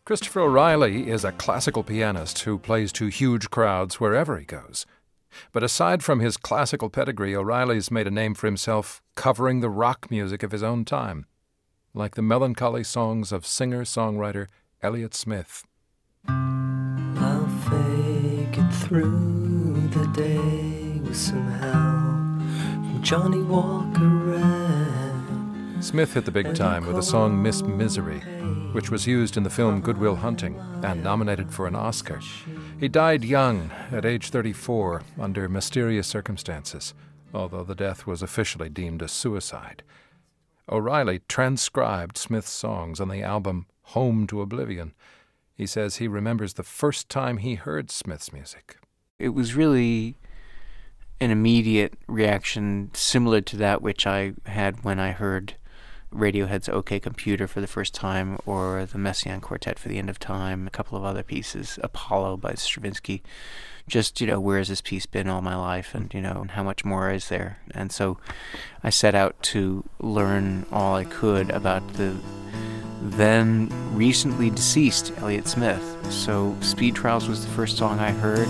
Christopher O'Reilly is a classical pianist who plays to huge crowds wherever he goes. But aside from his classical pedigree, O'Reilly's made a name for himself covering the rock music of his own time, like the melancholy songs of singer-songwriter Elliott Smith. I'll fake it through the day with some help from Johnny Walker Red. Smith hit the big time with the song Miss Misery, which was used in the film Good Will Hunting and nominated for an Oscar. He died young, at age 34, under mysterious circumstances, although the death was officially deemed a suicide. O'Reilly transcribed Smith's songs on the album Home to Oblivion. He says he remembers the first time he heard Smith's music. It was really an immediate reaction similar to that which I had when I heard Radiohead's OK Computer for the first time, or the Messiaen Quartet for the End of Time, a couple of other pieces, Apollo by Stravinsky. Just, where has this piece been all my life, and, and how much more is there? And so I set out to learn all I could about the then recently deceased Elliott Smith. So Speed Trials was the first song I heard.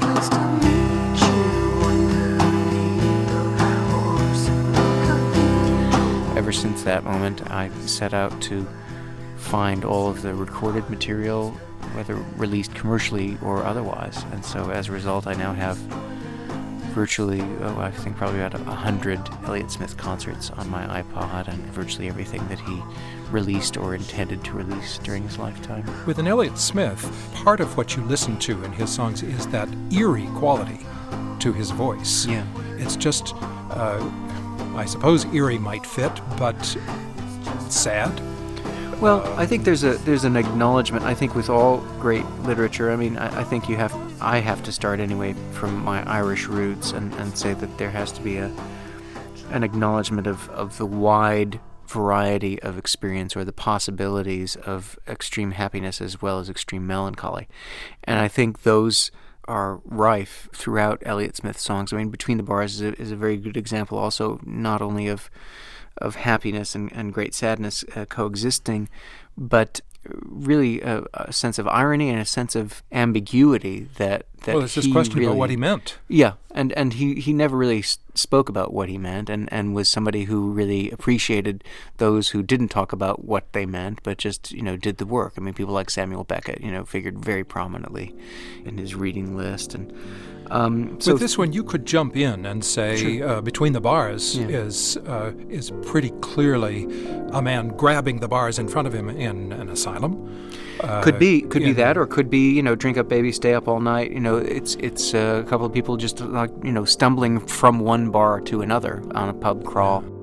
Ever since that moment, I set out to find all of the recorded material, whether released commercially or otherwise. And so as a result, I now have virtually, I think probably about 100 Elliott Smith concerts on my iPod, and virtually everything that he released or intended to release during his lifetime. With an Elliott Smith, part of what you listen to in his songs is that eerie quality to his voice. Yeah. It's just, I suppose eerie might fit, but sad. Well, I think there's an acknowledgement. I think with all great literature, I think I have to start anyway from my Irish roots and say that there has to be an acknowledgement of the wide variety of experience, or the possibilities of extreme happiness as well as extreme melancholy. And I think those are rife throughout Elliott Smith's songs. Between the Bars is a very good example also, not only of happiness and great sadness coexisting, but really a sense of irony and a sense of ambiguity that well, it's this question really, about what he meant. Yeah, and he never really spoke about what he meant, and was somebody who really appreciated those who didn't talk about what they meant, but just, did the work. People like Samuel Beckett, figured very prominently in his reading list. And so with this one, you could jump in and say, sure. Between the Bars is pretty clearly a man grabbing the bars in front of him in an asylum. Could be that, or could be, Drink Up Baby, Stay Up All Night. It's a couple of people just stumbling from one bar to another on a pub crawl. Yeah.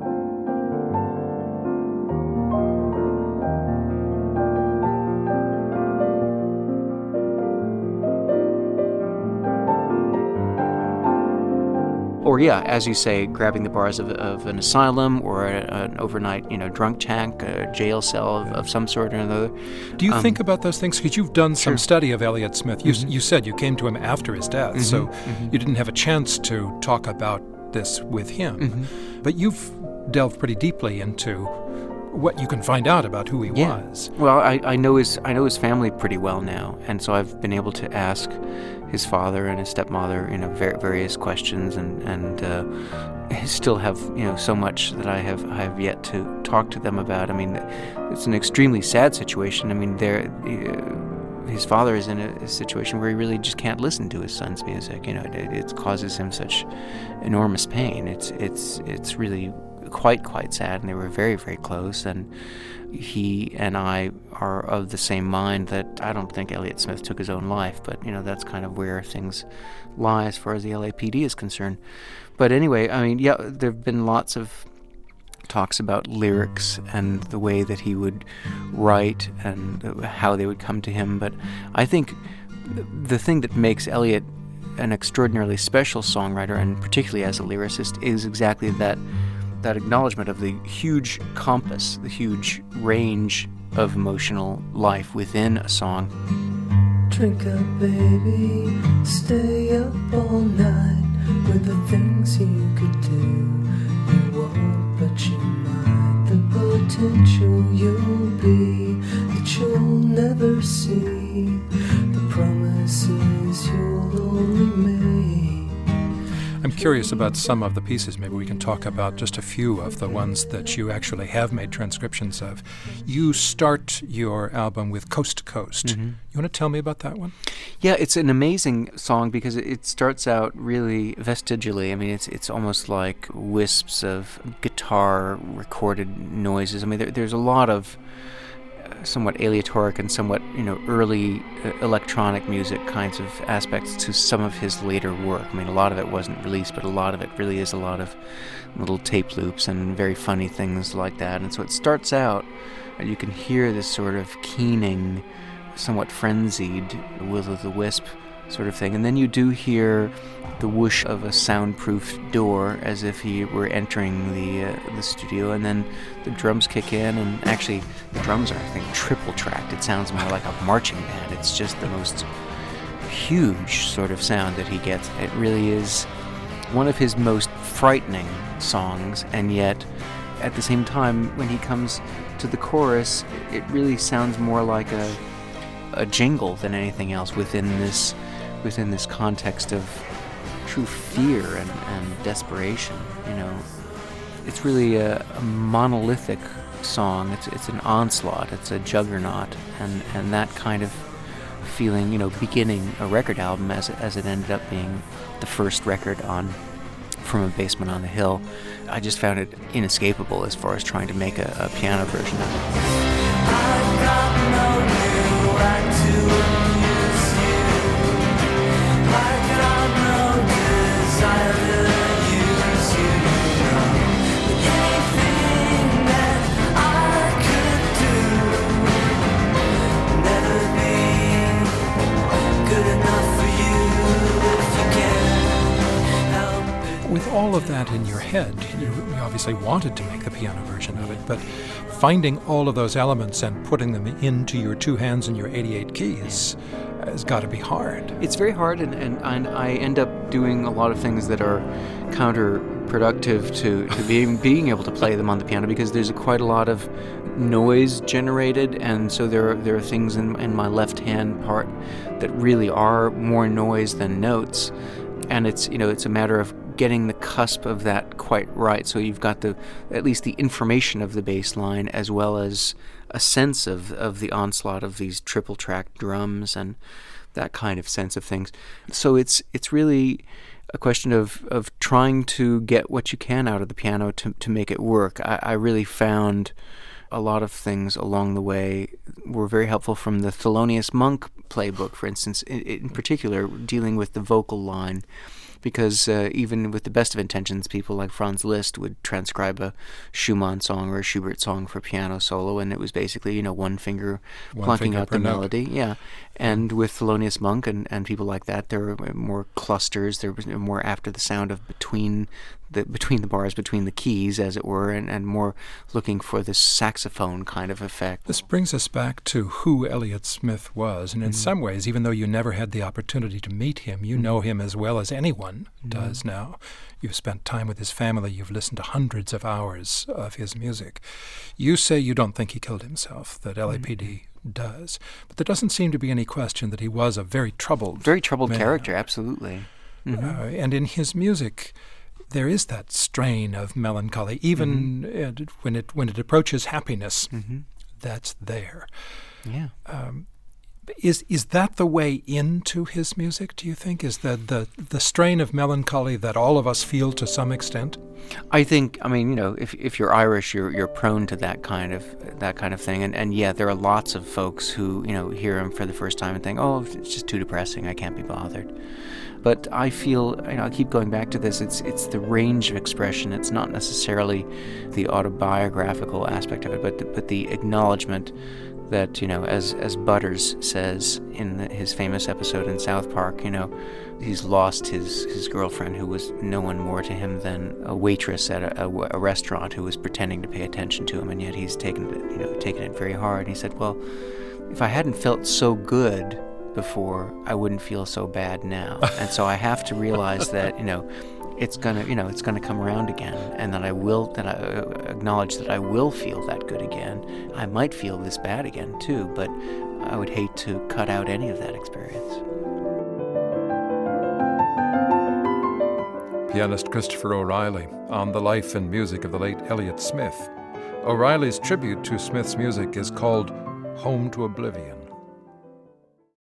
Or, as you say, grabbing the bars of an asylum, or an overnight, drunk tank, a jail cell of some sort or another. Do you think about those things? Because you've done some study of Elliott Smith. You said you came to him after his death, so you didn't have a chance to talk about this with him. But you've delved pretty deeply into what you can find out about who he was. Well, I know his family pretty well now, and so I've been able to ask his father and his stepmother, various questions, and I still have, so much that I have yet to talk to them about. It's an extremely sad situation. His father is in a situation where he really just can't listen to his son's music. It causes him such enormous pain. It's really quite sad, and they were very, very close, and he and I are of the same mind that I don't think Elliott Smith took his own life, but that's kind of where things lie as far as the LAPD is concerned. But anyway, there have been lots of talks about lyrics and the way that he would write and how they would come to him, but I think the thing that makes Elliott an extraordinarily special songwriter, and particularly as a lyricist, is exactly that acknowledgement of the huge compass, the huge range of emotional life within a song. Drink up, baby, stay up all night with the things you could do. You won't, but you might. The potential you'll be, the you'll never see, the promises you'll only make. I'm curious about some of the pieces. Maybe we can talk about just a few of the ones that you actually have made transcriptions of. You start your album with Coast to Coast. Mm-hmm. You want to tell me about that one? Yeah, it's an amazing song because it starts out really vestigially. I mean, it's almost like wisps of guitar recorded noises. I mean, there's a lot of somewhat aleatoric and somewhat, early electronic music kinds of aspects to some of his later work. I mean, a lot of it wasn't released, but a lot of it really is a lot of little tape loops and very funny things like that. And so it starts out, and you can hear this sort of keening, somewhat frenzied will-o'-the-wisp sort of thing. And then you do hear the whoosh of a soundproof door as if he were entering the studio, and then the drums kick in, and actually the drums are, I think, triple tracked. It sounds more like a marching band. It's just the most huge sort of sound that he gets. It really is one of his most frightening songs, and yet at the same time, when he comes to the chorus, it really sounds more like a jingle than anything else within this context of true fear and desperation. It's really a monolithic song. It's an onslaught. It's a juggernaut, and that kind of feeling, beginning a record album as it ended up being the first record on From a Basement on the Hill. I just found it inescapable as far as trying to make a piano version of it. I've got no new right to amuse you. I got no desire to use you. But anything that I could do, never be good enough for you if you can't help it. With all of that in your head, you obviously wanted to make the piano version of it, but finding all of those elements and putting them into your two hands and your 88 keys has got to be hard. It's very hard, and I end up doing a lot of things that are counterproductive to being able to play them on the piano, because there's quite a lot of noise generated, and so there are things in my left hand part that really are more noise than notes, and it's a matter of getting the cusp of that quite right, so you've got at least the information of the bass line as well as a sense of the onslaught of these triple track drums and that kind of sense of things. So it's really a question of trying to get what you can out of the piano to make it work. I really found a lot of things along the way were very helpful from the Thelonious Monk playbook, for instance, in particular dealing with the vocal line. Because even with the best of intentions, people like Franz Liszt would transcribe a Schumann song or a Schubert song for piano solo, and it was basically, one finger plunking out the melody. Yeah. And with Thelonious Monk and people like that, there were more clusters. There was more after the sound of between the bars, between the keys, as it were, and more looking for this saxophone kind of effect. This brings us back to who Elliott Smith was, and in some ways, even though you never had the opportunity to meet him, you know him as well as anyone does now. You've spent time with his family. You've listened to hundreds of hours of his music. You say you don't think he killed himself, that LAPD does, but there doesn't seem to be any question that he was a very troubled man. Character, absolutely. And in his music, there is that strain of melancholy, even when it approaches happiness. That's there. Yeah. Is that the way into his music, do you think? Is the strain of melancholy that all of us feel to some extent? I think, if you're Irish, you're prone to that kind of thing. And yeah, there are lots of folks who, hear him for the first time and think, oh, it's just too depressing, I can't be bothered. But I feel, I keep going back to this, it's the range of expression. It's not necessarily the autobiographical aspect of it, but the acknowledgement that, as Butters says in his famous episode in South Park, he's lost his girlfriend, who was no one more to him than a waitress at a restaurant who was pretending to pay attention to him, and yet he's taken it very hard. And he said, well, if I hadn't felt so good before, I wouldn't feel so bad now. And so I have to realize that, it's gonna come around again, and that I acknowledge that I will feel that good again. I might feel this bad again too, but I would hate to cut out any of that experience. Pianist Christopher O'Reilly on the life and music of the late Elliott Smith. O'Reilly's tribute to Smith's music is called Home to Oblivion.